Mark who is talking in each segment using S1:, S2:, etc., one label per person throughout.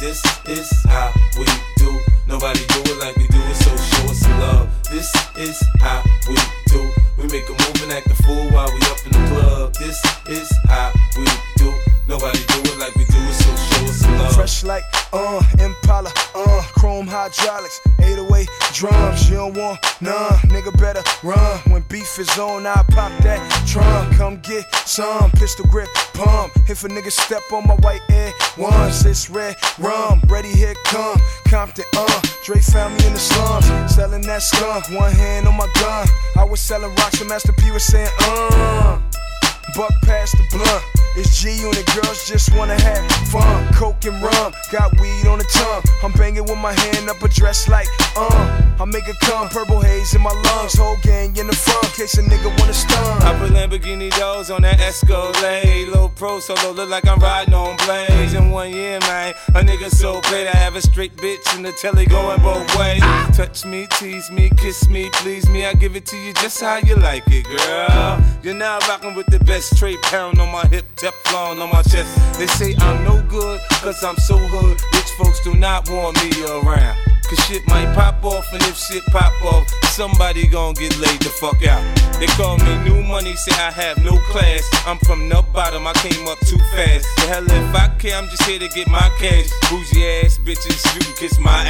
S1: This is how we do. Nobody do it like we do it, so show us some love. This is how we do. We make a move and act a fool while we up in the club. This is how we do. Nobody do it like we do it, so show us some love.
S2: Fresh like Impala, chrome hydraulics, 808 drums. You don't want none, nigga better run. When beef is on, I pop that trunk. Come get some pistol grip pump. If a nigga step on my white Air Ones, it's red rum. Ready, here come Compton, Dre found me in the slums, selling that skunk. One hand on my gun. I was selling rocks when Master P was saying, buck past the blunt. It's G-Unit, girls just wanna have fun. Coke and rum, got weed on the tongue. I'm banging with my hand up a dress like, I make it come, purple haze in my lungs. Whole gang in the front, case a nigga wanna stun.
S1: I put Lamborghini doors on that Escalade. Low pro solo, look like I'm riding on blades. In 1 year, man, a nigga so paid. I have a straight bitch in the telly going both ways. Touch me, tease me, kiss me, please me. I give it to you just how you like it, girl. You're now rocking with the best. Straight pound on my hip, Teflon on my chest. They say I'm no good, cause I'm so hood. Rich folks do not want me around. Cause shit might pop off, and if shit pop off, somebody gon' get laid the fuck out. They call me new money, say I have no class. I'm from the bottom, I came up too fast. The hell if I care, I'm just here to get my cash. Bougie ass bitches, you can kiss my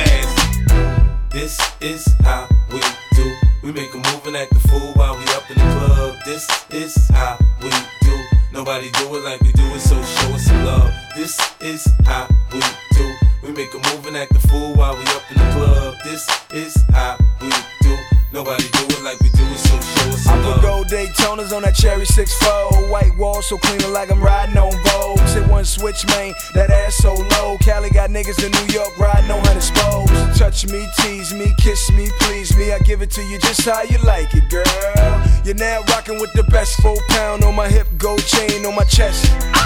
S1: ass. This is how we do. We make a move and act a fool while we up in the club. This is how we do. Nobody do it like we do it, so show us some love. This is how we do. We make a move and act a fool while we up in the club. This is how we do. Nobody do it like we do it, so show us some love.
S2: I put gold Daytonas on that cherry 6-4. White wall so clean like I'm riding on Vogue. Hit one switch, man, that ass so low. Cali got niggas in New York riding on 100 spokes. Touch me, tease me, kiss me, please me. I give it to you just how you like it, girl. You're now rocking with the best. 4 pound on my hip, gold chain on my chest.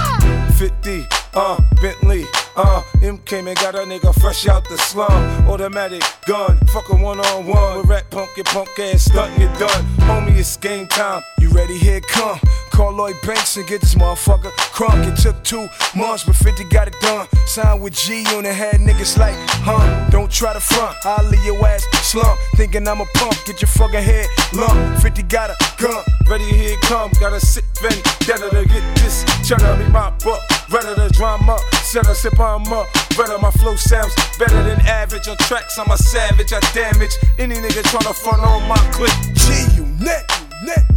S1: 50, Bentley, M came and got a nigga fresh out the slum. Automatic gun, fuck a one-on-one. With rat punk, your punk ass stuntin', you done. Homie, it's game time.
S2: You ready, here it come. Call Lloyd Banks and get this motherfucker crunk. It took 2 months, but 50 got it done. Signed with G-Unit, had niggas like, don't try to front, I'll leave your ass slump. Thinking I'm a punk, get your fucking head lump. 50 got a gun,
S1: ready, here it come. Got a sick vendetta to get this cheddar, me mop up. Redder the drama, set a sip on up. Redder my flow sounds better than average. On tracks, I'm a savage, I damage any nigga tryna front on my clip.
S2: G-Unit.